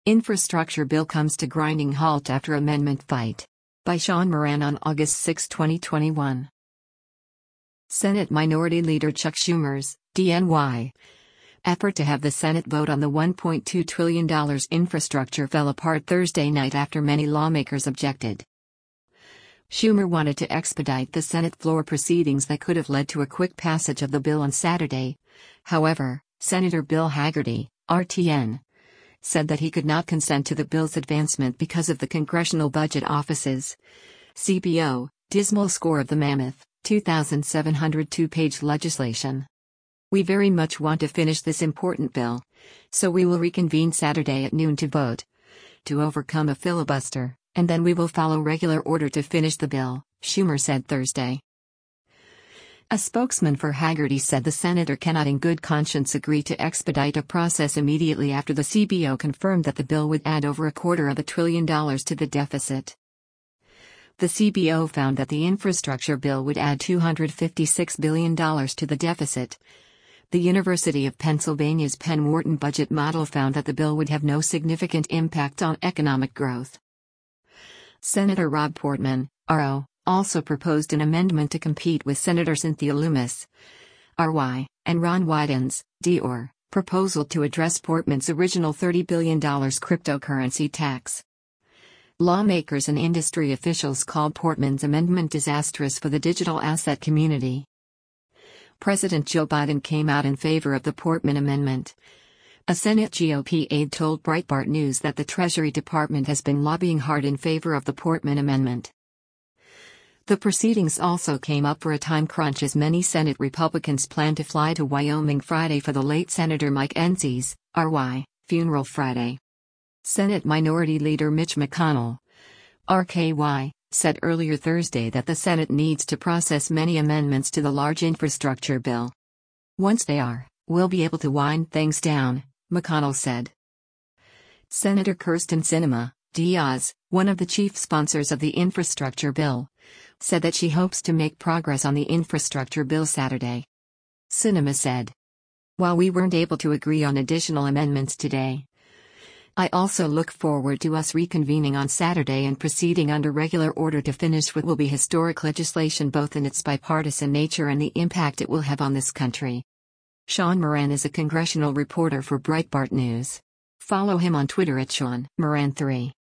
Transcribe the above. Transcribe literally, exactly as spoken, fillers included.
Infrastructure bill comes to grinding halt after amendment fight. By Sean Moran on August sixth, twenty twenty-one. Senate Minority Leader Chuck Schumer's D N Y effort to have the Senate vote on the one point two trillion dollars infrastructure fell apart Thursday night after many lawmakers objected. Schumer wanted to expedite the Senate floor proceedings that could have led to a quick passage of the bill on Saturday. However, Senator Bill Hagerty, R T N, said that he could not consent to the bill's advancement because of the Congressional Budget Office's C B O, dismal score of the mammoth, two thousand seven hundred two page legislation. We very much want to finish this important bill, so we will reconvene Saturday at noon to vote to overcome a filibuster, and then we will follow regular order to finish the bill, Schumer said Thursday. A spokesman for Hagerty said the senator cannot in good conscience agree to expedite a process immediately after the C B O confirmed that the bill would add over a quarter of a trillion dollars to the deficit. The C B O found that the infrastructure bill would add two hundred fifty-six billion dollars to the deficit. The University of Pennsylvania's Penn Wharton budget model found that the bill would have no significant impact on economic growth. Senator Rob Portman, R O, also proposed an amendment to compete with Senator Cynthia Lummis, R Y, and Ron Wyden's, D O R, proposal to address Portman's original thirty billion dollars cryptocurrency tax. Lawmakers and industry officials called Portman's amendment disastrous for the digital asset community. President Joe Biden came out in favor of the Portman amendment. A Senate G O P aide told Breitbart News that the Treasury Department has been lobbying hard in favor of the Portman amendment. The proceedings also came up for a time crunch as many Senate Republicans plan to fly to Wyoming Friday for the late Senator Mike Enzi's, R Y, funeral Friday. Senate Minority Leader Mitch McConnell, R K Y, said earlier Thursday that the Senate needs to process many amendments to the large infrastructure bill. Once they are, we'll be able to wind things down, McConnell said. Senator Kyrsten Sinema, Diaz, one of the chief sponsors of the infrastructure bill, said that she hopes to make progress on the infrastructure bill Saturday. Sinema said, "While we weren't able to agree on additional amendments today, I also look forward to us reconvening on Saturday and proceeding under regular order to finish what will be historic legislation both in its bipartisan nature and the impact it will have on this country." Sean Moran is a congressional reporter for Breitbart News. Follow him on Twitter at Sean Moran three.